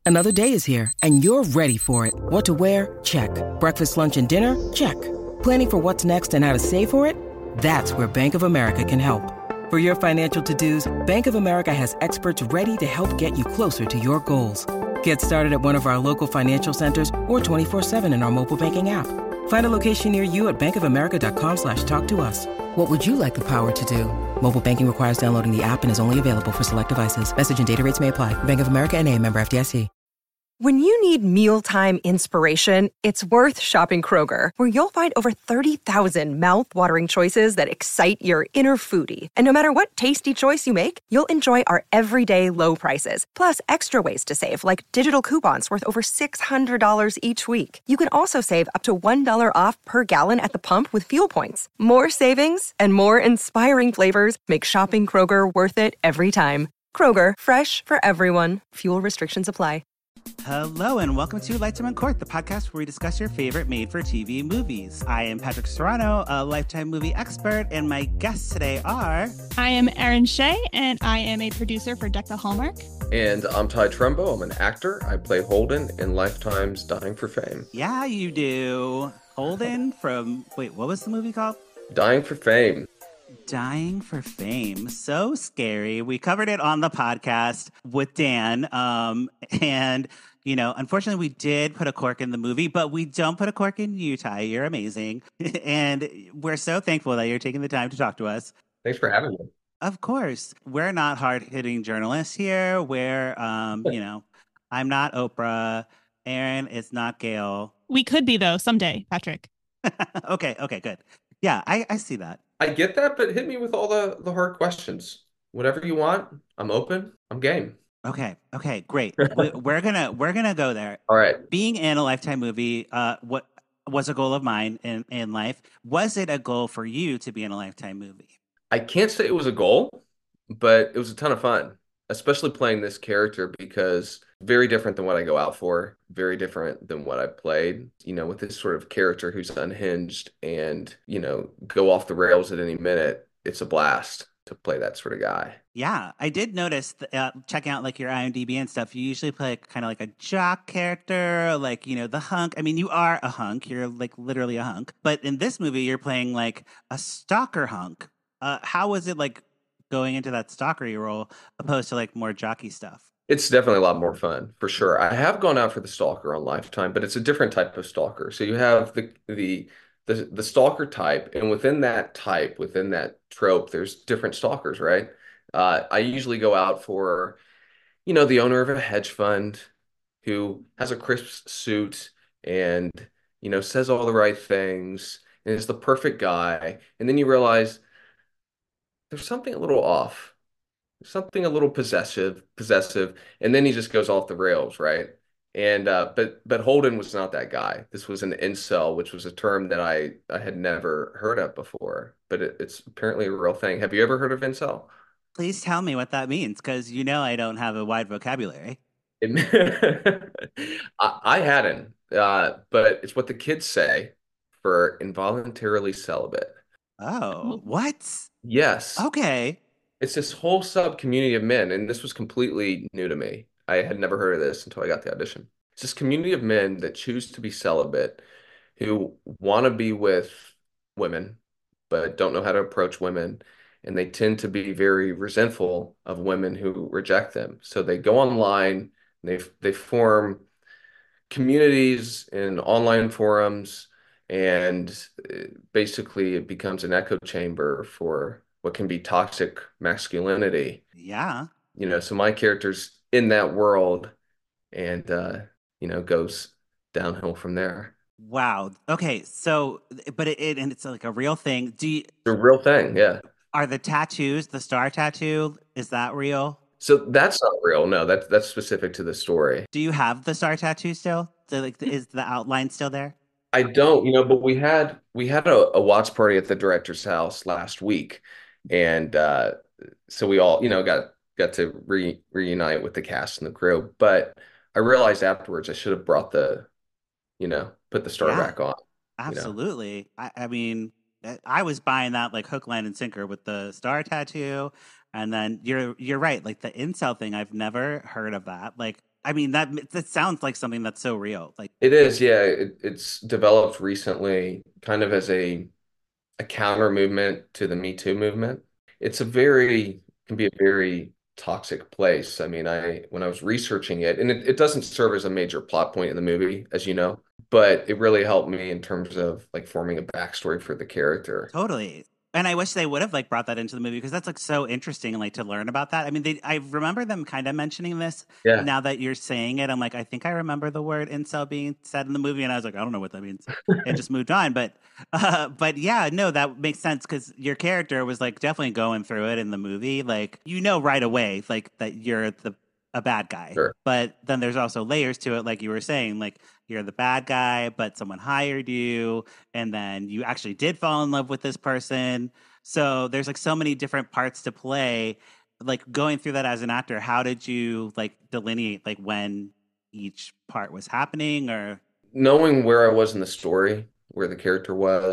Another day is here, and you're ready for it. What to wear? Check. Breakfast, lunch, and dinner? Check. Planning for what's next and how to save for it? That's where Bank of America can help. For your financial to-dos, Bank of America has experts ready to help get you closer to your goals. Get started at one of our local financial centers or 24/7 in our mobile banking app. Find a location near you at bankofamerica.com/talktous. What would you like the power to do? Mobile banking requires downloading the app and is only available for select devices. Message and data rates may apply. Bank of America N.A., member FDIC. When you need mealtime inspiration, it's worth shopping Kroger, where you'll find over 30,000 mouth-watering choices that excite your inner foodie. And no matter what tasty choice you make, you'll enjoy our everyday low prices, plus extra ways to save, like digital coupons worth over $600 each week. You can also save up to $1 off per gallon at the pump with fuel points. More savings and more inspiring flavors make shopping Kroger worth it every time. Kroger, fresh for everyone. Fuel restrictions apply. Hello and welcome to Lifetime on Court, the podcast where we discuss your favorite made-for-TV movies. I am Patrick Serrano, a Lifetime movie expert, and my guests today are... I am Erin Shea, and I am a producer for Deck the Hallmark. And I'm Ty Trumbo. I'm an actor. I play Holden in Lifetime's Dying for Fame. Yeah, you do. Holden from... Wait, what was the movie called? Dying for Fame. Dying for Fame. So scary. We covered it on the podcast with Dan. And, you know, unfortunately, we did put a cork in the movie, but we don't put a cork in you, Ty. You're amazing. And we're so thankful that you're taking the time to talk to us. Thanks for having me. Of course. We're not hard-hitting journalists here. We're, you know, I'm not Oprah. Erin is not Gail. We could be, though, someday, Patrick. Okay, good. Yeah, I see that. I get that, but hit me with all the hard questions. Whatever you want, I'm open. I'm game. Okay, great. we're gonna go there. All right. Being in a Lifetime movie, what was a goal of mine in life? Was it a goal for you to be in a Lifetime movie? I can't say it was a goal, but it was a ton of fun, especially playing this character because very different than what I go out for, very different than what I played, you know, with this sort of character who's unhinged and, you know, go off the rails at any minute. It's a blast to play that sort of guy. Yeah, I did notice, checking out like your IMDb and stuff, you usually play kind of like a jock character, like, you know, the hunk. I mean, you are a hunk. You're like literally a hunk. But in this movie, you're playing like a stalker hunk. How was it like going into that stalkery role opposed to like more jockey stuff? It's definitely a lot more fun, for sure. I have gone out for the stalker on Lifetime, but it's a different type of stalker. So you have the stalker type, and within that type, within that trope, there's different stalkers, right? I usually go out for, you know, the owner of a hedge fund who has a crisp suit and, you know, says all the right things and is the perfect guy. And then you realize there's something a little off. Something a little possessive, and then he just goes off the rails, right? And but Holden was not that guy. This was an incel, which was a term that I had never heard of before, but it's apparently a real thing. Have you ever heard of incel? Please tell me what that means, because you know I don't have a wide vocabulary. I hadn't, but it's what the kids say for involuntarily celibate. Oh, what? Yes. Okay. It's this whole sub community of men, and this was completely new to me. I had never heard of this until I got the audition. It's this community of men that choose to be celibate, who want to be with women, but don't know how to approach women. And they tend to be very resentful of women who reject them. So they go online, and they form communities in online forums, and basically it becomes an echo chamber for what can be toxic masculinity. Yeah. You know, so my character's in that world and, you know, goes downhill from there. Wow. Okay. So, but and it's like a real thing. It's a real thing. Yeah. Are the tattoos, the star tattoo, is that real? So that's not real. No, that's specific to the story. Do you have the star tattoo still? So like, is the outline still there? I don't, you know, but we had a watch party at the director's house last week. And so we all, you know, got to reunite with the cast and the crew. But I realized afterwards I should have brought put the star back on. Absolutely. You know? I mean, I was buying that like hook, line, and sinker with the star tattoo. And then you're right. Like the incel thing, I've never heard of that. Like, I mean, that sounds like something that's so real. Like, It is, yeah. It's developed recently, kind of as a counter movement to the Me Too movement. It's a very can be a very toxic place. I mean, I when I was researching it, and it doesn't serve as a major plot point in the movie, as you know, but it really helped me in terms of like forming a backstory for the character. totally. And I wish they would have like brought that into the movie because that's like so interesting, like to learn about that. I mean, I remember them kind of mentioning this. Yeah. Now that you're saying it, I'm like, I think I remember the word incel being said in the movie, and I was like, I don't know what that means, and just moved on. But yeah, no, that makes sense because your character was like definitely going through it in the movie. Like, you know, right away, like that you're a bad guy. Sure. But then there's also layers to it, like you were saying, like you're the bad guy, but someone hired you, and then you actually did fall in love with this person. So there's like so many different parts to play. Like going through that as an actor, how did you like delineate like when each part was happening or Knowing where I was in the story, where the character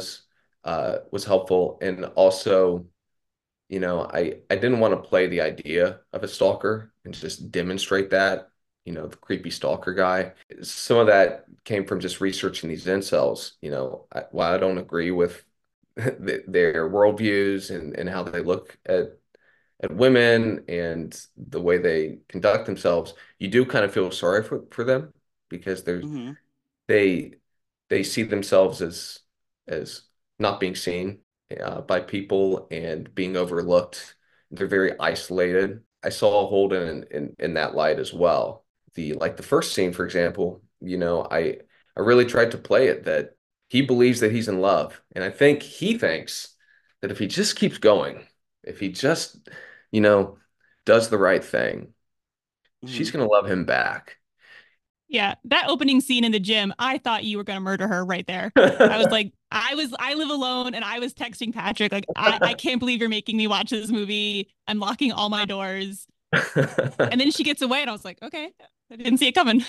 was helpful. And also, I didn't want to play the idea of a stalker and just demonstrate that, the creepy stalker guy. Some of that came from just researching these incels. While I don't agree with their worldviews and how they look at women and the way they conduct themselves, you do kind of feel sorry for them because mm-hmm. they they see themselves as not being seen by people and being overlooked. They're very isolated. I saw Holden in that light as well. The first scene, for example, I really tried to play it that he believes that he's in love, and I think he thinks that if he just keeps going, if he just you know does the right thing, Mm-hmm. she's gonna love him back. Yeah, that opening scene in the gym, I thought you were gonna murder her right there. I was like, I live alone and I was texting Patrick, like, I can't believe you're making me watch this movie. I'm locking all my doors. And then she gets away and I was like, okay, I didn't see it coming.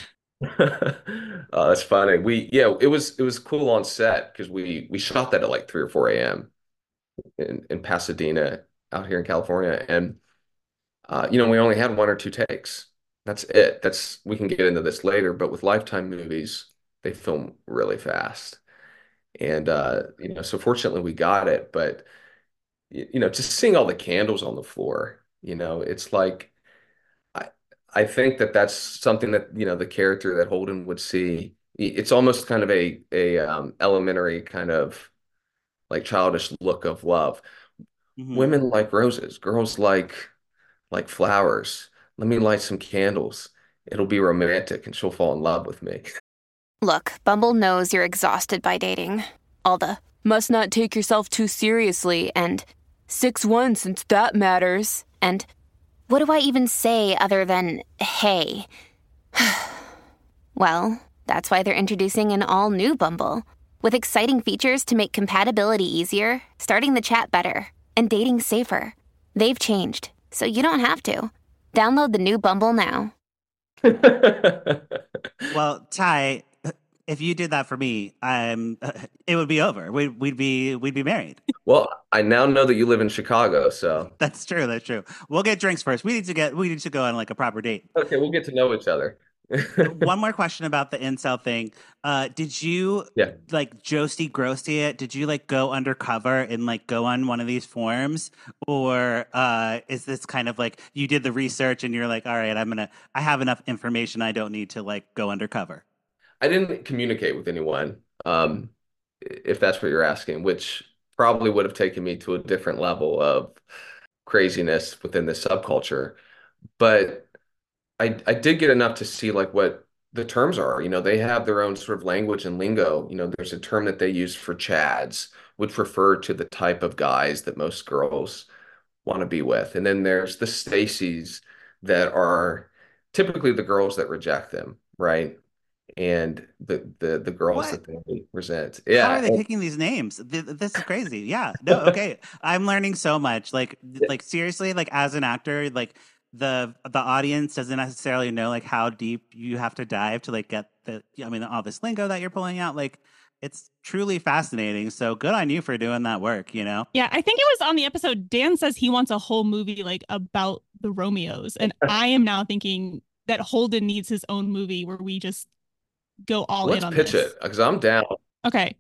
Oh, that's funny. It was cool on set because we shot that at like 3 or 4 a.m. in Pasadena out here in California. And we only had one or two takes. That's it. We can get into this later, but with Lifetime movies, they film really fast. And so fortunately we got it, but just seeing all the candles on the floor, it's like I I think that that's something that the character that Holden would see. It's almost kind of a elementary kind of like childish look of love. Mm-hmm. Women like roses, girls like flowers. Let me light some candles. It'll be romantic and she'll fall in love with me. Look, Bumble knows you're exhausted by dating. All the must not take yourself too seriously and 6'1" since that matters. And what do I even say other than hey? Well, that's why they're introducing an all-new Bumble with exciting features to make compatibility easier, starting the chat better, and dating safer. They've changed, so you don't have to. Download the new Bumble now. Well, Ty, if you did that for me, it would be over. We'd be married. Well, I now know that you live in Chicago, so That's true. That's true. We'll get drinks first. We need to go on like a proper date. okay, we'll get to know each other. One more question about the incel thing. Did you Yeah. like Josie Grossi it? Did you like go undercover and like go on one of these forums? Or is this kind of like you did the research and you're like, all right, I have enough information. I don't need to like go undercover. I didn't communicate with anyone, if that's what you're asking, which probably would have taken me to a different level of craziness within the subculture. But I did get enough to see like what the terms are. They have their own sort of language and lingo. There's a term that they use for chads, which refer to the type of guys that most girls want to be with. And then there's the Stacys that are typically the girls that reject them, right? And the girls What? that they resent. How are Yeah. they picking these names? This is crazy. Yeah. No, okay. I'm learning so much. Like seriously, like as an actor, like the audience doesn't necessarily know like how deep you have to dive to like get all this lingo that you're pulling out. Like it's truly fascinating. So good on you for doing that work. Yeah, I think it was on the episode. Dan says he wants a whole movie like about the Romeos. And I am now thinking that Holden needs his own movie where we just go all in Let's on pitch this. it because I'm down. Okay.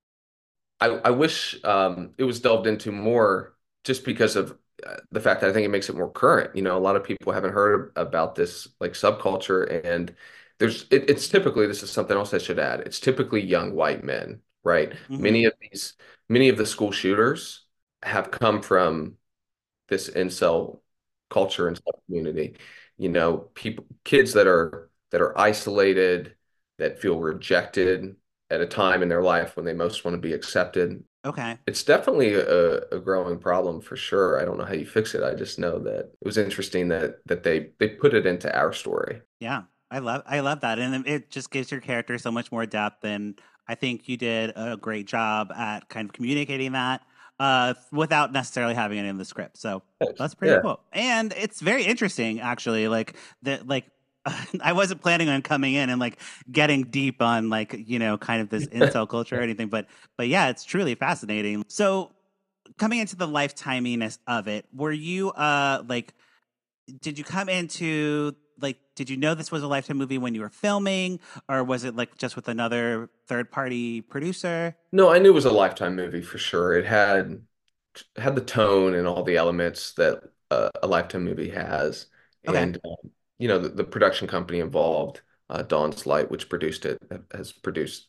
I wish it was delved into more just because of the fact that I think it makes it more current. A lot of people haven't heard about this like subculture, and it's typically, this is something else I should add. It's typically young white men, right? Hmm. Many of the school shooters have come from this incel culture and sub community. Kids that are isolated, that feel rejected at a time in their life when they most want to be accepted. Okay. It's definitely a growing problem for sure. I don't know how you fix it. I just know that it was interesting that they put it into our story. Yeah, I love that, and it just gives your character so much more depth. And I think you did a great job at kind of communicating that without necessarily having it in the script. So Thanks. that's pretty Yeah. cool, and it's very interesting actually. Like that, like. I wasn't planning on coming in and like getting deep on like kind of this incel culture or anything, but yeah, it's truly fascinating. So coming into the lifetiminess of it, were you like did you come into like did you know this was a Lifetime movie when you were filming, or was it like just with another third party producer? No, I knew it was a Lifetime movie for sure. It had the tone and all the elements that a Lifetime movie has. Okay. And the production company involved, Dawn's Light, which produced it, has produced,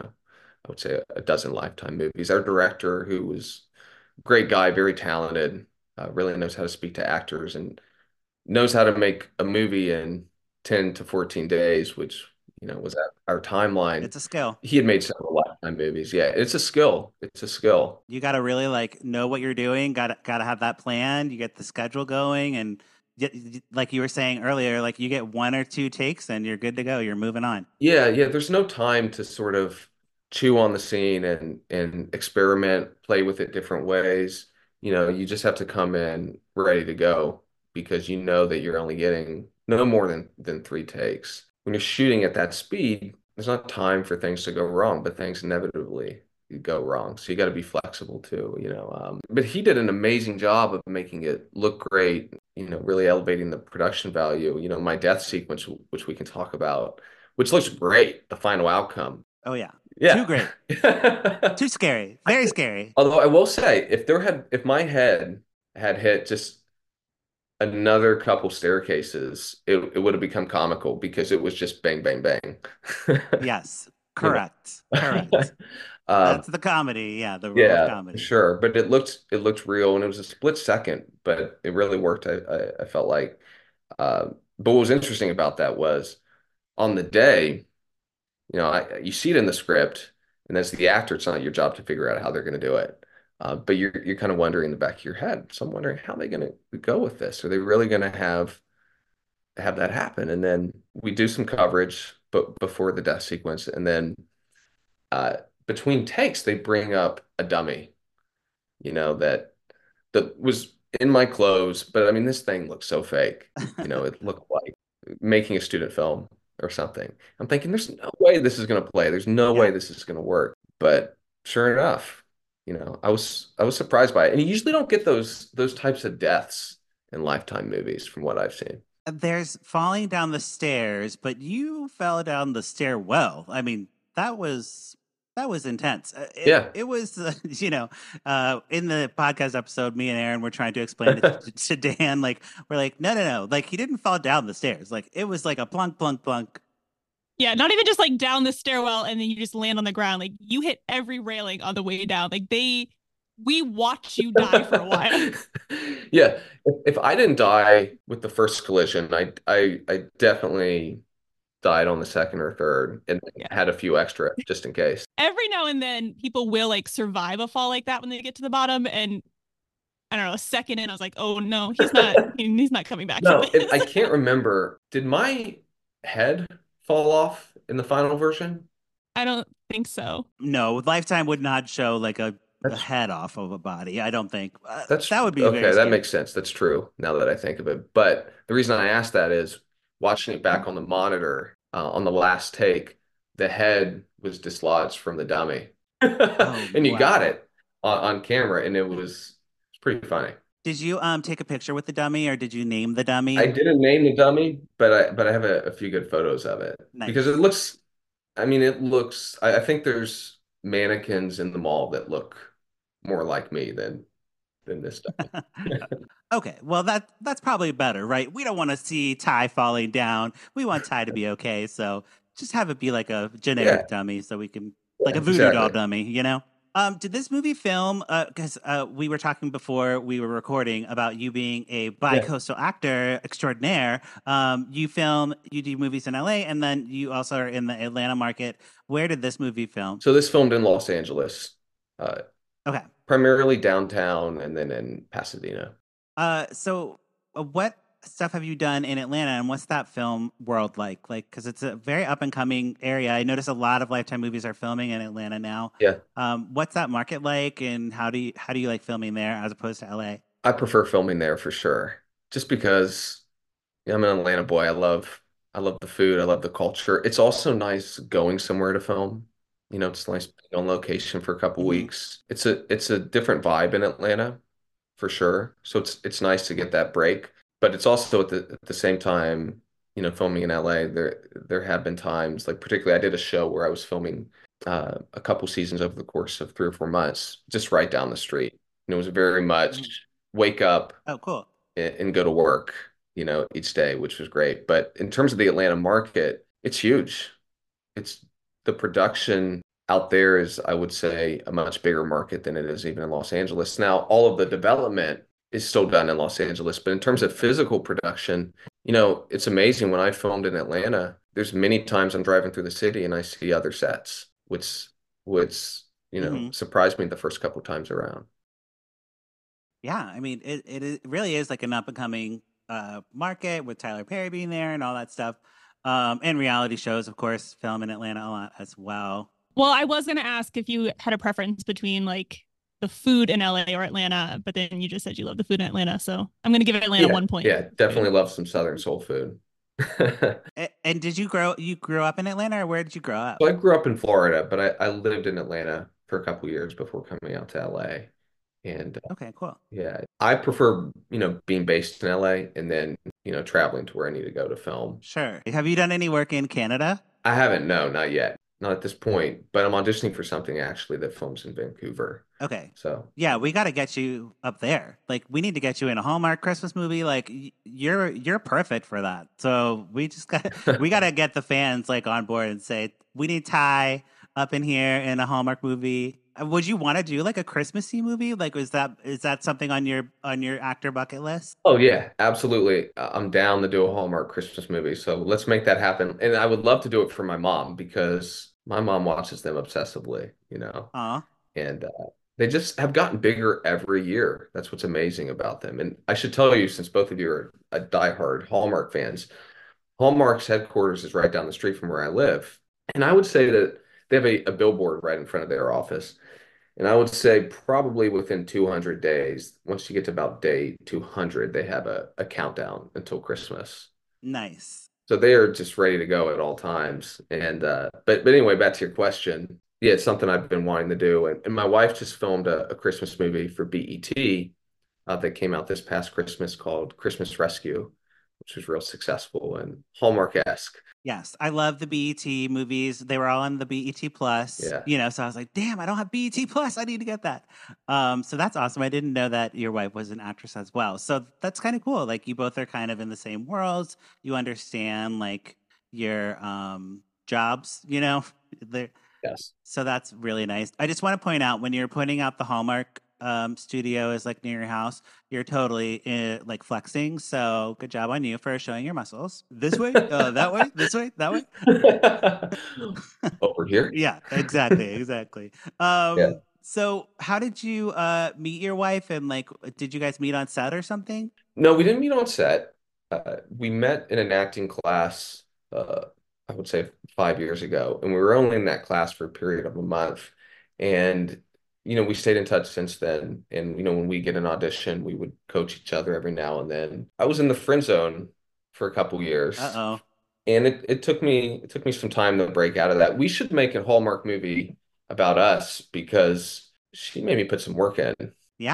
I would say a dozen Lifetime movies. Our director, who was a great guy, very talented, really knows how to speak to actors and knows how to make a movie in 10 to 14 days, which, was at our timeline. It's a skill. He had made several Lifetime movies. Yeah, it's a skill. It's a skill. You got to really like know what you're doing. Got to have that plan. You get the schedule going, and like you were saying earlier, like you get one or two takes and you're good to go. You're moving on. Yeah, yeah. There's no time to sort of chew on the scene and experiment, play with it different ways. You just have to come in ready to go because you know that you're only getting no more than three takes. When you're shooting at that speed, there's not time for things to go wrong, but things inevitably go wrong. So you got to be flexible too. But he did an amazing job of making it look great, really elevating the production value. My death sequence, which we can talk about, which looks great, the final outcome. Oh yeah, too Yeah. great, too scary, very scary. Although I will say, if my head had hit just another couple staircases, it would have become comical because it was just bang, bang, bang. Yes, You know. correct, correct. Um, That's the comedy. Yeah, the rule of yeah, for comedy. sure. But it looked real, and it was a split second, but it really worked. I felt like. But what was interesting about that was on the day. You see it in the script, and as the actor, it's not your job to figure out how they're going to do it. But you're kind of wondering in the back of your head. So I'm wondering how they're going to go with this. Are they really going to have that happen? And then we do some coverage, but before the death sequence, and then uh, between takes, they bring up a dummy. That was in my clothes, but I mean, this thing looks so fake. It looked like making a student film or something. I'm thinking, there's no way this is going to play. There's no way Yeah. this is going to work. But sure enough, I was surprised by it. And you usually don't get those types of deaths in Lifetime movies, from what I've seen. There's falling down the stairs, but you fell down the stairwell. I mean, that was intense. It Yeah. it was in the podcast episode, me and Aaron were trying to explain it to Dan. Like we're like, no, no, no, like he didn't fall down the stairs. Like it was like a plunk, plunk, plunk. Yeah, not even just like down the stairwell and then you just land on the ground. Like you hit every railing on the way down. We watch you die for a while. Yeah. If I didn't die with the first collision, I definitely died on the second or third and Yeah. had a few extra just in case. Every now and then people will like survive a fall like that when they get to the bottom. And I don't know, a second in, I was like, oh no, he's not coming back from No, I this. can't remember. Did my head fall off in the final version? I don't think so. No, Lifetime would not show like a That's head off of a body. I don't think that's that would be very okay. That scary. makes sense. That's true now that I think of it. But the reason I asked that is watching it back on the monitor, on the last take, the head was dislodged from the dummy. Oh And you got wow. it on camera, and it's pretty funny. Did you take a picture with the dummy or did you name the I dummy? didn't name the dummy, but I have a few good photos of it because it Nice. looks. I mean, it looks. I think there's mannequins in the mall that look more like me than this dummy. Okay, well that's probably better, right? We don't want to see Ty falling down. We want Ty to be okay, so just have it be like a Yeah, generic dummy, so we can like yeah, a voodoo doll exactly. dummy, you know? Did this movie film? Because we were talking before we were recording about you being a Yeah. bi-coastal actor extraordinaire. You do movies in LA, and then you also are in the Atlanta market. Where did this movie film? So this filmed in Los Angeles, uh, Okay. primarily downtown, and then in Pasadena. What stuff have you done in Atlanta, and what's that film world like? Like, because it's a very up and coming area. I notice a lot of Lifetime movies are filming in Atlanta now. Yeah, What's that market like, and how do you like filming there as opposed to LA? I prefer filming there for sure, just because yeah, I'm an Atlanta boy. I love the food. I love the culture. It's also nice going somewhere to film. It's nice being on location for a couple Hmm. weeks. It's a different vibe in Atlanta for sure. So it's nice to get that break. But it's also at the same time, filming in LA, there have been times, like particularly I did a show where I was filming a couple seasons over the course of 3 or 4 months, just right down the street. And it was very Hmm. much wake up Oh, cool. and go to work, each day, which was great. But in terms of the Atlanta market, it's huge. It's the production out there is, I would say, a much bigger market than it is even in Los Angeles. Now, all of the development is still done in Los Angeles, but in terms of physical production, it's amazing when I filmed in Atlanta, there's many times I'm driving through the city and I see other sets, which Hmm. surprised me the first couple times around. Yeah, I mean, it really is like an up and coming market with Tyler Perry being there and all that stuff. And reality shows, of course, film in Atlanta a lot as well. Well, I was going to ask if you had a preference between like the food in LA or Atlanta, but then you just said you love the food in Atlanta. So I'm going to give Atlanta Yeah, 1 point. yeah, definitely love some Southern soul food. And did you grew up in Atlanta, or where did you grow up? So I grew up in Florida, but I lived in Atlanta for a couple years before coming out to LA. And Okay, cool. yeah, I prefer, being based in LA and then, traveling to where I need to go to film. Sure. Have you done any work in Canada? I haven't, no, not yet. Not at this point, but I'm auditioning for something actually that films in Vancouver. Okay. So, Yeah, we got to get you up there. Like, we need to get you in a Hallmark Christmas movie. Like, you're perfect for that. So we got to get the fans like on board and say we need Ty up in here in a Hallmark movie. Would you want to do like a Christmassy movie? Like, is that something on your actor bucket list? oh yeah, absolutely. I'm down to do a Hallmark Christmas movie. So let's make that happen. And I would love to do it for my mom because my mom watches them obsessively. Aw. And they just have gotten bigger every year. That's what's amazing about them. And I should tell you, since both of you are diehard Hallmark fans, Hallmark's headquarters is right down the street from where I live. And I would say that they have a billboard right in front of their office. And I would say probably within 200 days, once you get to about day 200, they have a countdown until Christmas. Nice. So they are just ready to go at all times. And but anyway, back to your question. Yeah, it's something I've been wanting to do. And my wife just filmed a Christmas movie for BET that came out this past Christmas called Christmas Rescue, which was real successful and Hallmark-esque. Yes, I love the BET movies. They were all on the BET Plus, Yeah. so I was like, damn, I don't have BET Plus. I need to get that. So that's awesome. I didn't know that your wife was an actress as well. So that's kind of cool. Like, you both are kind of in the same worlds. You understand like your jobs, They're- Yes. so that's really nice. I just want to point out when you're pointing out the Hallmark studio is like near your house, you're totally like flexing. So good job on you for showing your muscles. This way, that way, this way, that way. Over here. Yeah, exactly, exactly. Yeah. So how did you meet your wife, and like did you guys meet on set or something? No, we didn't meet on set. We met in an acting class, I would say 5 years ago, and we were only in that class for a period of a month. And, we stayed in touch since then. And, when we get an audition, we would coach each other every now and then. I was in the friend zone for a couple years, Uh-oh. and it took me some time to break out of that. We should make a Hallmark movie about us because she made me put some work in. Yeah.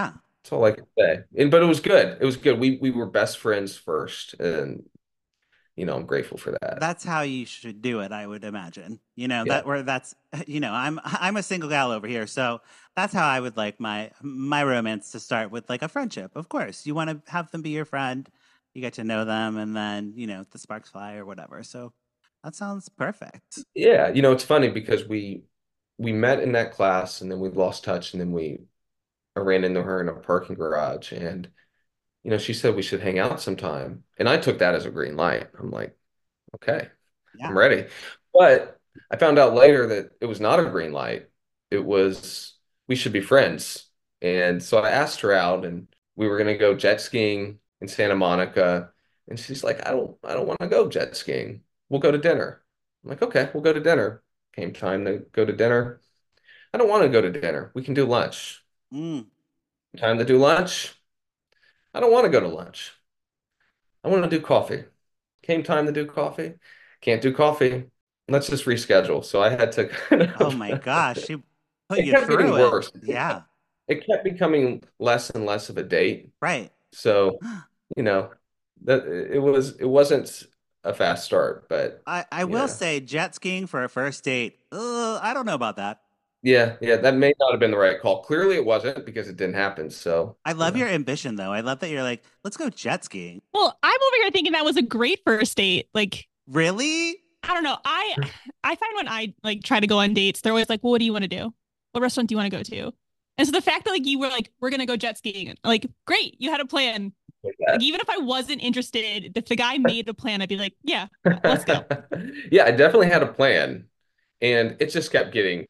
That's all I can say. But it was good. It was good. We were best friends first, and I'm grateful for that. That's how you should do it, I would imagine. Yeah. That's I'm a single gal over here, so that's how I would like my romance to start, with like a friendship. Of course, you want to have them be your friend. You get to know them, and then the sparks fly or whatever. So that sounds perfect. Yeah, it's funny because we met in that class and then we lost touch and then I ran into her in a parking garage and she said we should hang out sometime. And I took that as a green light. I'm like, okay, Yeah. I'm ready. But I found out later that it was not a green light. It was we should be friends. And so I asked her out and we were gonna go jet skiing in Santa Monica. And she's like, I don't want to go jet skiing. We'll go to dinner. I'm like, okay, we'll go to dinner. Came time to go to dinner. I don't want to go to dinner. We can do lunch. Mm. Time to do lunch. I don't want to go to lunch. I want to do coffee. Came time to do coffee. Can't do coffee. Let's just reschedule. So I had to kind Oh of, my gosh, she put it you kept getting through it. worse. Yeah. It kept becoming less and less of a date. Right. So, you know, that it wasn't a fast start, but I will yeah. say jet skiing for a first date. I don't know about that. Yeah, that may not have been the right call. Clearly it wasn't because it didn't happen. So, I love your ambition, though. I love that you're like, let's go jet skiing. Well, I'm over here thinking that was a great first date. Like, Really? I don't know. I find when I like try to go on dates, they're always like, well, what do you want to do? What restaurant do you want to go to? And so the fact that like you were like, we're gonna go jet skiing, like, great, you had a plan. Like, even if I wasn't interested, if the guy made a plan, I'd be like, yeah, let's go. Yeah, I definitely had a plan, and it just kept getting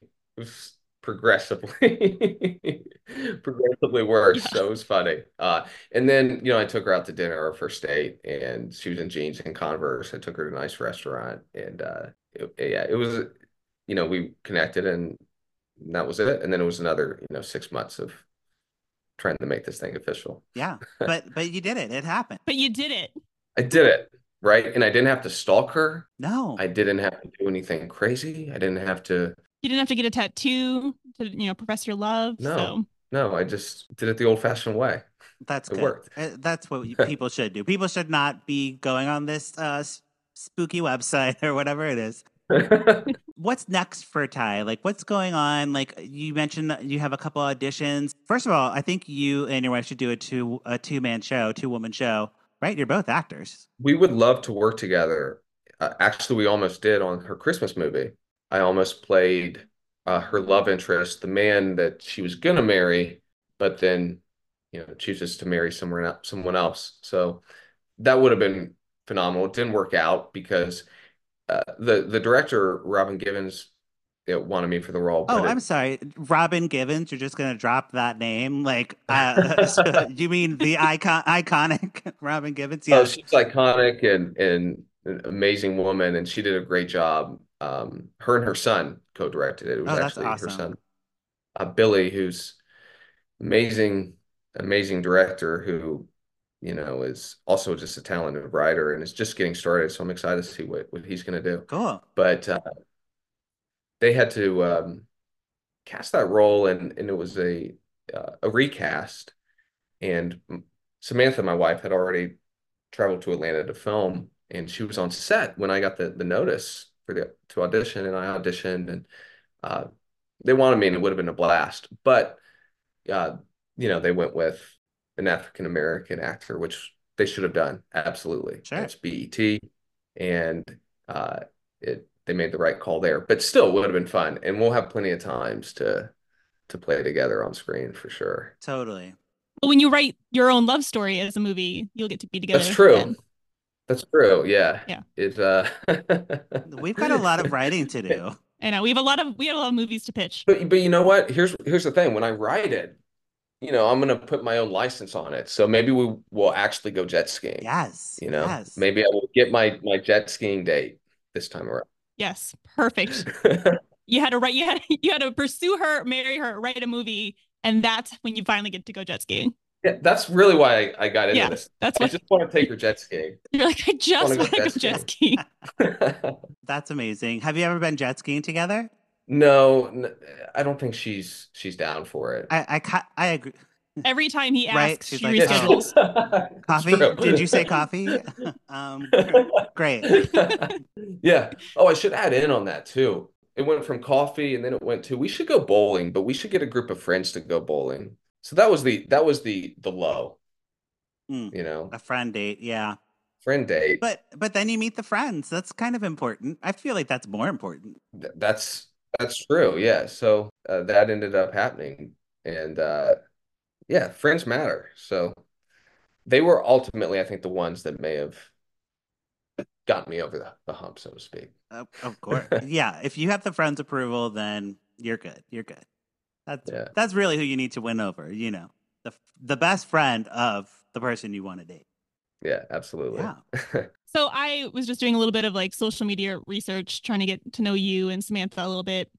progressively progressively worse. Yeah. So it was funny. And then I took her out to dinner our first date, and she was in jeans and Converse. I took her to a nice restaurant, and yeah, it was we connected, and that was it. And then it was another 6 months of trying to make this thing official. Yeah, but you did it. It happened. But you did it. I did it, right? And I didn't have to stalk her. No. I didn't have to do anything crazy. I didn't have to. You didn't have to get a tattoo to, profess your love. No, So no, I just did it the old-fashioned way. That's It good. worked. That's what people should do. People should not be going on this spooky website or whatever it is. What's next for Ty? Like, what's going on? Like, you mentioned that you have a couple auditions. First of all, I think you and your wife should do a two-man show, two-woman show, right? You're both actors. We would love to work together. Actually, we almost did on her Christmas movie. I almost played her love interest, the man that she was gonna marry, but then, chooses to marry someone else. So that would have been phenomenal. It didn't work out because the director, Robin Givens, wanted me for the role, Oh, but I'm sorry, Robin Givens. You're just gonna drop that name? Like, you mean the iconic Robin Givens? oh, Yeah. she's iconic and an amazing woman, and she did a great job. Her and her son co-directed it. It was Oh, that's actually her awesome. son, Billy, who's amazing, amazing director who, is also just a talented writer and is just getting started. So I'm excited to see what he's going to do. Cool. But they had to cast that role, and it was a recast. And Samantha, my wife, had already traveled to Atlanta to film, and she was on set when I got the notice to audition, and I auditioned, and uh, they wanted me, and it would have been a blast. But uh, they went with an African American actor, which they should have done. Absolutely. Sure. It's BET, and they made the right call there. But still would have been fun, and we'll have plenty of times to play together on screen for sure. Totally. But when you write your own love story as a movie, you'll get to be together. That's true. Again. That's true. Yeah. Yeah. It We've got a lot of writing to do. I know we have a lot of movies to pitch. But you know what? Here's the thing. When I write it, I'm gonna put my own license on it. So maybe we will actually go jet skiing. Yes. Yes. Maybe I will get my jet skiing date this time around. Yes, perfect. You had to pursue her, marry her, write a movie, and that's when you finally get to go jet skiing. Yeah, that's really why I got into this. That's I just want to take her jet skiing. You're like, I just want to go jet skiing. That's amazing. Have you ever been jet skiing together? No, I don't think she's down for it. I agree. Every time he Right? asks, She's she like, reschedules. coffee? True. Did you say coffee? um, Great. Yeah. Oh, I should add in on that too. It went from coffee and then it went to we should go bowling, but we should get a group of friends to go bowling. So that was the low, Mm, you know, a friend date, yeah. friend date. But then you meet the friends. That's kind of important. I feel like that's more important. That's true. Yeah. So that ended up happening, and yeah, friends matter. So they were ultimately, I think, the ones that may have got me over the hump, so to speak. Of course. Yeah, if you have the friends' approval, then you're good. You're good. That's Yeah. that's really who you need to win over, the best friend of the person you want to date. Yeah, absolutely. Yeah. So I was just doing a little bit of like social media research, trying to get to know you and Samantha a little bit.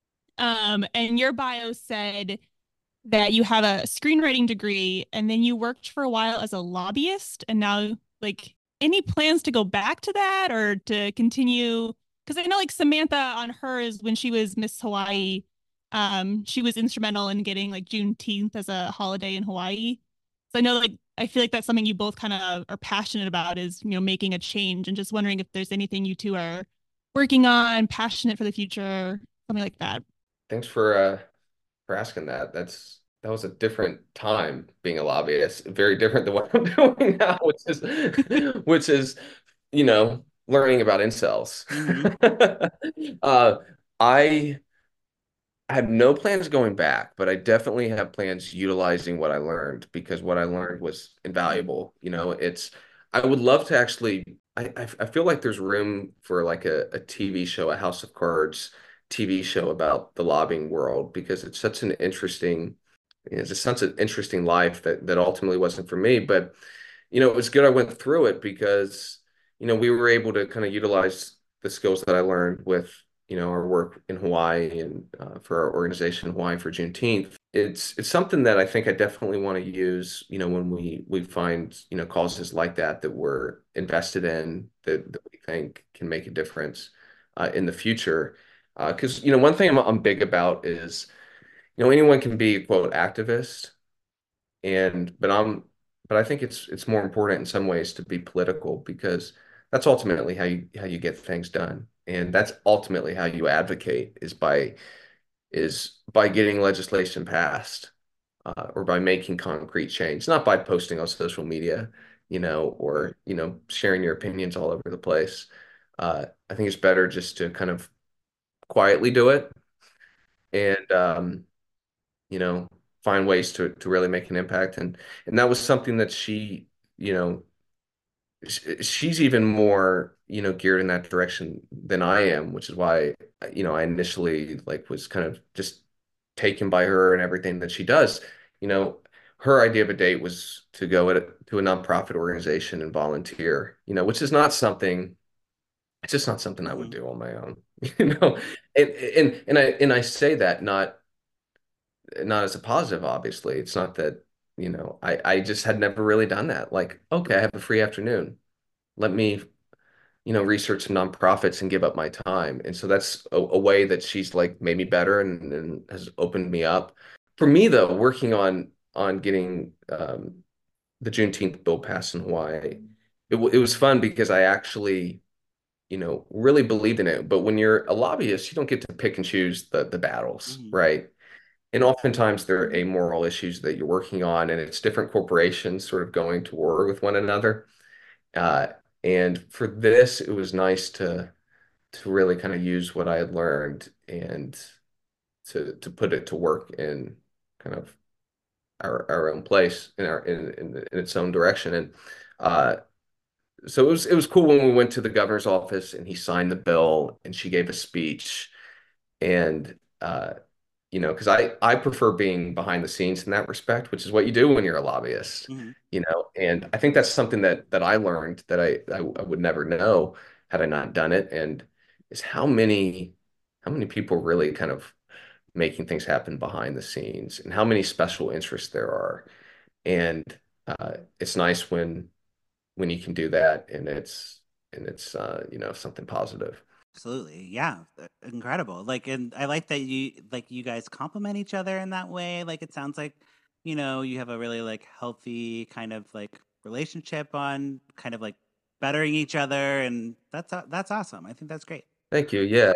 And your bio said that you have a screenwriting degree and then you worked for a while as a lobbyist, and now like any plans to go back to that or to continue? Because I know like Samantha on hers when she was Miss Hawaii, she was instrumental in getting like Juneteenth as a holiday in Hawaii. So I know like I feel like that's something you both kind of are passionate about, is making a change, and just wondering if there's anything you two are working on, passionate for the future, something like that. Thanks for asking that. That was a different time being a lobbyist, very different than what I'm doing now, which is, learning about incels. Mhm. Uh, I have no plans going back, but I definitely have plans utilizing what I learned because what I learned was invaluable. I would love to actually, I feel like there's room for like a TV show, a House of Cards TV show about the lobbying world because it's just such an interesting life that ultimately wasn't for me. But, it was good I went through it because, we were able to kind of utilize the skills that I learned with our work in Hawaii and for our organization in Hawaii for Juneteenth. It's something that I think I definitely want to use, when we find, causes like that we're invested in that we think can make a difference in the future. Because, one thing I'm big about is, anyone can be a quote activist and but I think it's more important in some ways to be political because that's ultimately how you get things done. And that's ultimately how you advocate is by getting legislation passed or by making concrete change, not by posting on social media, or sharing your opinions all over the place. I think it's better just to kind of quietly do it and you know, find ways to really make an impact. And that was something that you know, she's even more, geared in that direction than I am, which is why, I initially like was kind of just taken by her and everything that she does. You know, her idea of a date was to go to a nonprofit organization and volunteer, which is not something, it's just not something I would Mhm. do on my own, you know. And I say that not as a positive, obviously. It's not that, I just had never really done that. Like, okay, I have a free afternoon. Let me, research some nonprofits and give up my time. And so that's a way that she's like made me better and has opened me up. For me, though, working on getting the Juneteenth bill passed in Hawaii, it was fun because I actually, really believed in it. But when you're a lobbyist, you don't get to pick and choose the battles, Mhm. right? And oftentimes there are amoral issues that you're working on, and it's different corporations sort of going to war with one another. Uh, and for this, it was nice to really kind of use what I had learned and to put it to work in kind of our own place in its own direction. And uh, so it was cool when we went to the governor's office and he signed the bill and she gave a speech and because I prefer being behind the scenes in that respect, which is what you do when you're a lobbyist, Mhm. and I think that's something that I learned that I would never know had I not done it, and is how many people really kind of making things happen behind the scenes, and how many special interests there are, and it's nice when you can do that, and it's something positive. Absolutely. Yeah. Incredible. Like, and I like that you guys compliment each other in that way. Like, it sounds like you have a really like healthy kind of like relationship on kind of like bettering each other, and that's awesome. I think that's great. Thank you. Yeah,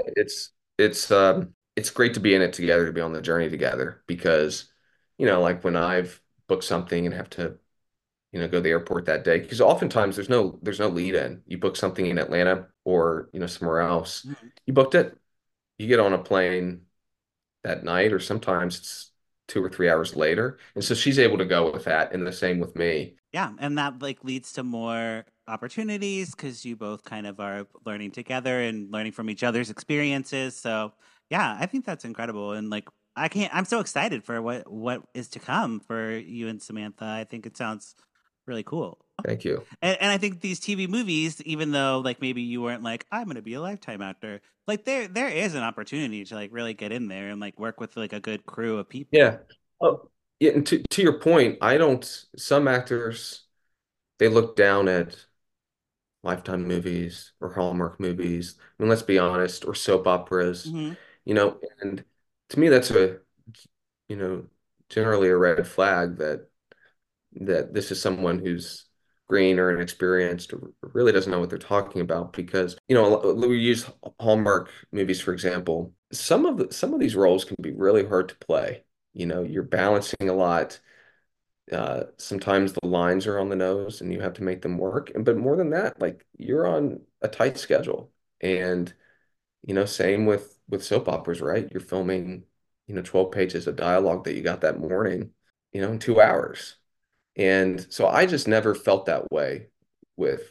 it's great to be in it together, to be on the journey together because, like when I've booked something and have to, go to the airport that day, because oftentimes there's no lead in. You book something in Atlanta or, somewhere else. Mhm. You booked it, you get on a plane that night, or sometimes it's 2 or 3 hours later. And so she's able to go with that, and the same with me. Yeah, and that like leads to more opportunities because you both kind of are learning together and learning from each other's experiences. So yeah, I think that's incredible. And like I'm so excited for what is to come for you and Samantha. I think it sounds really cool. Thank you. And I think these TV movies, even though like maybe you weren't like, I'm gonna be a Lifetime actor, like there is an opportunity to like really get in there and like work with like a good crew of people. Yeah. Oh, yeah. And to your point, some actors, they look down at Lifetime movies or Hallmark movies. I mean, let's be honest, or soap operas, Hmm. and to me, that's you know, generally a red flag that this is someone who's green or inexperienced or really doesn't know what they're talking about because, we use Hallmark movies, for example. Some of these roles can be really hard to play. You're balancing a lot. Sometimes the lines are on the nose and you have to make them work. But more than that, like you're on a tight schedule. And, same with soap operas, right? You're filming, 12 pages of dialogue that you got that morning, in 2 hours. And so I just never felt that way with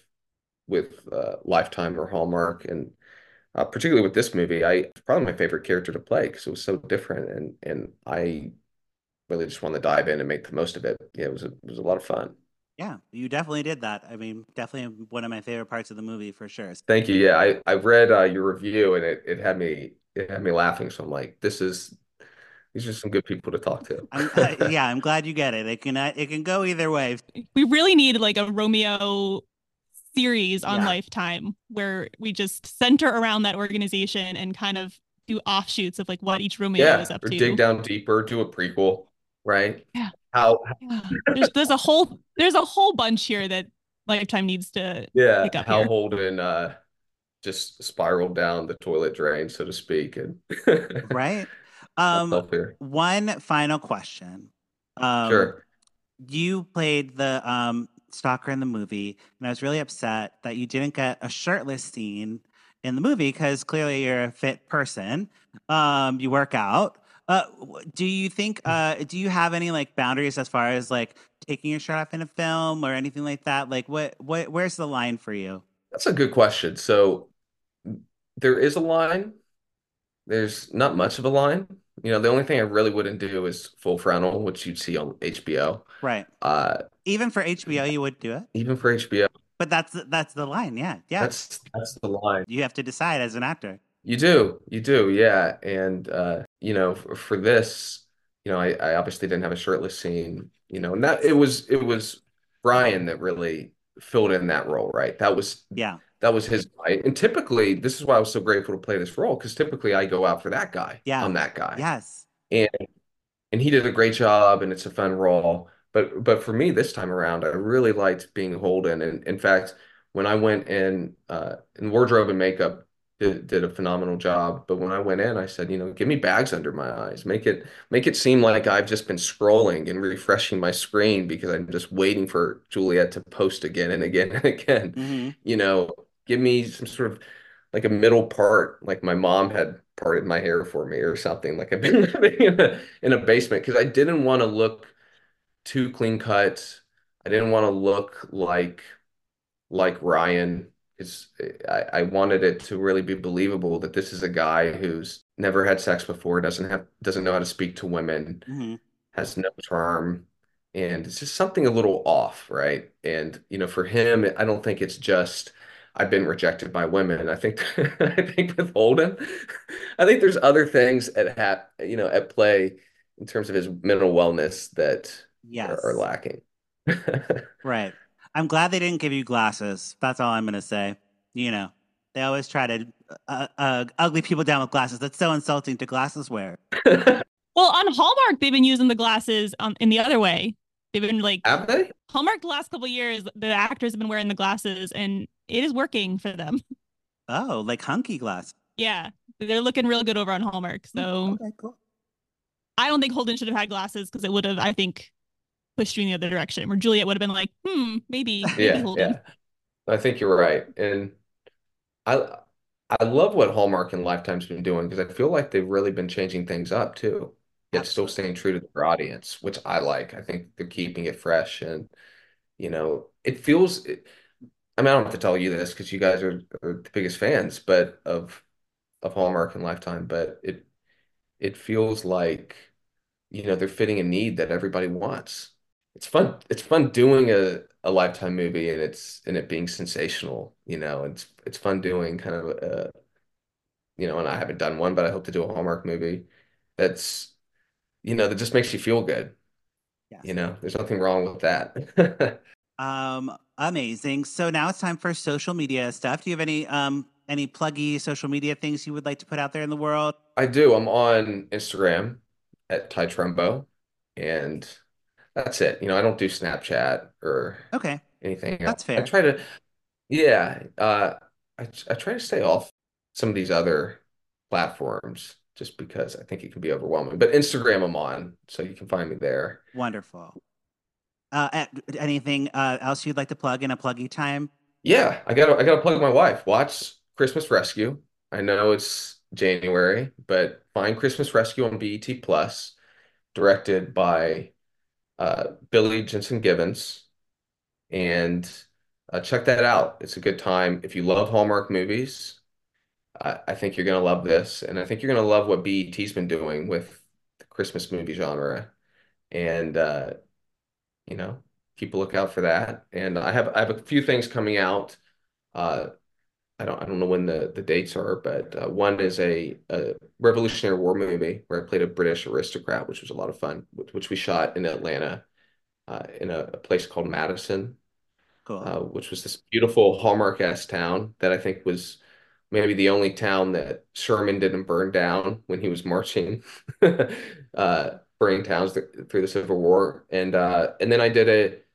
Lifetime or Hallmark, and particularly with this movie, it's probably my favorite character to play because it was so different, and I really just wanted to dive in and make the most of it. Yeah, it was a lot of fun. Yeah, you definitely did that. I mean, definitely one of my favorite parts of the movie for sure. Thank you. Yeah, I read your review and it had me laughing. So I'm like, these are some good people to talk to. Yeah, I'm glad you get it. It can go either way. We really need like a Romeo series on Yeah, Lifetime where we just center around that organization and kind of do offshoots of like what each Romeo is Yeah, up or dig to. down deeper, do a prequel, right? Yeah. How Yeah. There's a whole bunch here that Lifetime needs to Yeah, pick up Hal here. Holden just spiraled down the toilet drain, so to speak, and right. myself here. One final question. Um, Sure. you played the stalker in the movie, and I was really upset that you didn't get a shirtless scene in the movie because clearly you're a fit person. You work out. Do you think? Do you have any like boundaries as far as like taking your shirt off in a film or anything like that? Like, where's the line for you? That's a good question. So there is a line. There's not much of a line. The only thing I really wouldn't do is full frontal, which you'd see on HBO. Right. Uh, Even for HBO, you would do it, Even for HBO, but that's the line. Yeah, yeah. that's the line. You have to decide as an actor. You do, yeah. And for this, I obviously didn't have a shirtless scene, and that it was Brian that really filled in that role, right? Yeah. That was his guy. And typically, this is why I was so grateful to play this role, because typically I go out for that guy. Yeah. I'm that guy. Yes. And and he did a great job, and it's a fun role. But for me this time around, I really liked being Holden. And in fact, when I went in wardrobe and makeup did a phenomenal job. But when I went in, I said, give me bags under my eyes. Make it seem like I've just been scrolling and refreshing my screen because I'm just waiting for Juliet to post again and again and again. Hmm. You know, give me some sort of like a middle part, like my mom had parted my hair for me or something. Like I've been living in a basement because I didn't want to look too clean cut. I didn't want to look like Ryan. I wanted it to really be believable that this is a guy who's never had sex before, doesn't know how to speak to women, Hmm. has no charm, and it's just something a little off, right? And for him, I don't think it's just I've been rejected by women. I think I think with Holden, I think there's other things at play in terms of his mental wellness that are Yes. lacking. Right. I'm glad they didn't give you glasses. That's all I'm gonna say. You know, they always try to ugly people down with glasses. That's so insulting to glasses wear. Well, on Hallmark, they've been using the glasses in the other way. They've been like Have they? Hallmark the last couple of years. The actors have been wearing the glasses, and it is working for them. Oh, like hunky glass. Yeah, they're looking real good over on Hallmark. So Okay, cool. I don't think Holden should have had glasses because it would have, I think, pushed you in the other direction. Where Juliet would have been like, maybe Yeah, Holden. yeah. I think you're right. And I I love what Hallmark and Lifetime's been doing because I feel like they've really been changing things up too, yet still Absolutely. staying true to their audience, which I like. I think they're keeping it fresh and it feels I mean, I don't have to tell you this because you guys are the biggest fans, but of Hallmark and Lifetime, but it feels like, they're fitting a need that everybody wants. It's fun. It's fun doing a Lifetime movie and it being sensational, it's fun doing kind of and I haven't done one, but I hope to do a Hallmark movie that's, that just makes you feel good. Yes. There's nothing wrong with that. Amazing. So now it's time for social media stuff. Do you have any pluggy social media things you would like to put out there in the world? I do. I'm on Instagram at Ty Trumbo, and that's it. I don't do Snapchat or Okay, anything else. that's I fair. try to, yeah, I try to stay off some of these other platforms just because I think it can be overwhelming. But Instagram I'm on, so you can find me there. Wonderful. Anything else you'd like to plug in a pluggy time? Yeah, I gotta plug my wife. Watch Christmas Rescue. I know it's January, but find Christmas Rescue on BET Plus, directed by Billy Jensen Givens, and check that out. It's a good time. If you love Hallmark movies, I think you're gonna love this, and I think you're gonna love what BET's been doing with the Christmas movie genre. And you know, keep a lookout for that. And I have a few things coming out. Uh, I don't know when the dates are, but one is a Revolutionary War movie where I played a British aristocrat, which was a lot of fun, which we shot in Atlanta, in a place called Madison, Cool. which was this beautiful Hallmark-esque town that I think was maybe the only town that Sherman didn't burn down when he was marching, burning towns through the Civil War. And then I did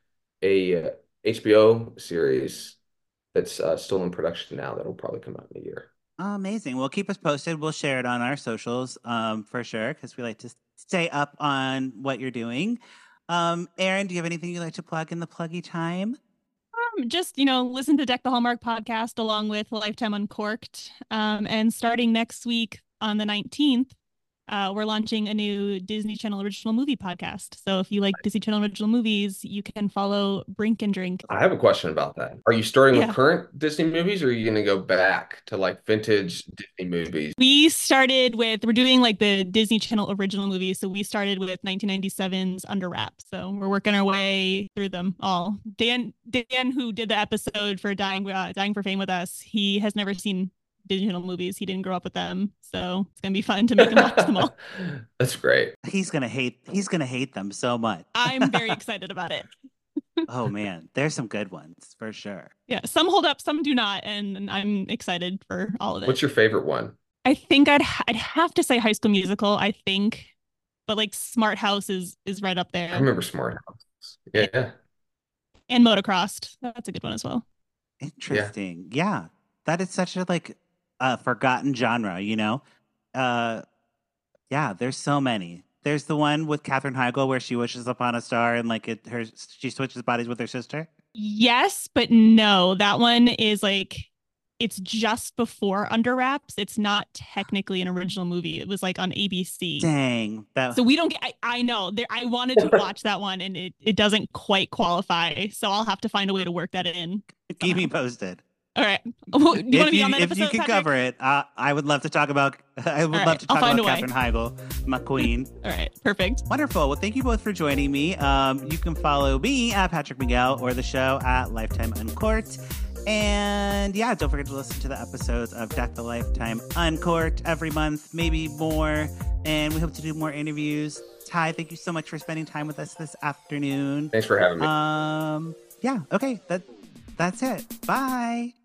a HBO series that's still in production now that'll probably come out in a year. Amazing. Well, keep us posted. We'll share it on our socials, for sure, because we like to stay up on what you're doing. Erin, do you have anything you'd like to plug in the pluggy time? Just, listen to Deck the Hallmark podcast along with Lifetime Uncorked. And starting next week on the 19th, we're launching a new Disney Channel original movie podcast. So if you like Disney Channel original movies, you can follow Brink and Drink. I have a question about that. Are you starting with Yeah. current Disney movies, or are you going to go back to like vintage Disney movies? We're doing like the Disney Channel original movies. So we started with 1997's Under Wraps. So we're working our way through them all. Dan, who did the episode for Dying for Fame with us, he has never seen Disney Channel movies. He didn't grow up with them. So it's going to be fun to make him watch them all. That's great. He's gonna hate them so much. I'm very excited about it. Oh man, there's some good ones for sure. Yeah, some hold up, some do not, and I'm excited for all of it. What's your favorite one? I think I'd have to say High School Musical, I think, but like Smart House is right up there. I remember Smart House. Yeah. And Motocrossed. That's a good one as well. Interesting. Yeah. That is such a forgotten genre, yeah, there's so many. There's the one with Katherine Heigl where she wishes upon a star and she switches bodies with her sister. Yes, but no. That one is it's just before Under Wraps. It's not technically an original movie. It was like on ABC. Dang. So we don't get, I know. I wanted to watch that one and it doesn't quite qualify. So I'll have to find a way to work that in. Keep me posted. All right. Do you want to be on that if episode, you can Patrick? cover it, I would love to talk about. I would love to talk about Katherine Heigl, my queen. All right, perfect. Wonderful. Well, thank you both for joining me. You can follow me at Patrick Miguel or the show at Lifetime Uncorked. And yeah, don't forget to listen to the episodes of Deck the Lifetime Uncorked every month, maybe more. And we hope to do more interviews. Ty, thank you so much for spending time with us this afternoon. Thanks for having me. Yeah. Okay. That's it. Bye.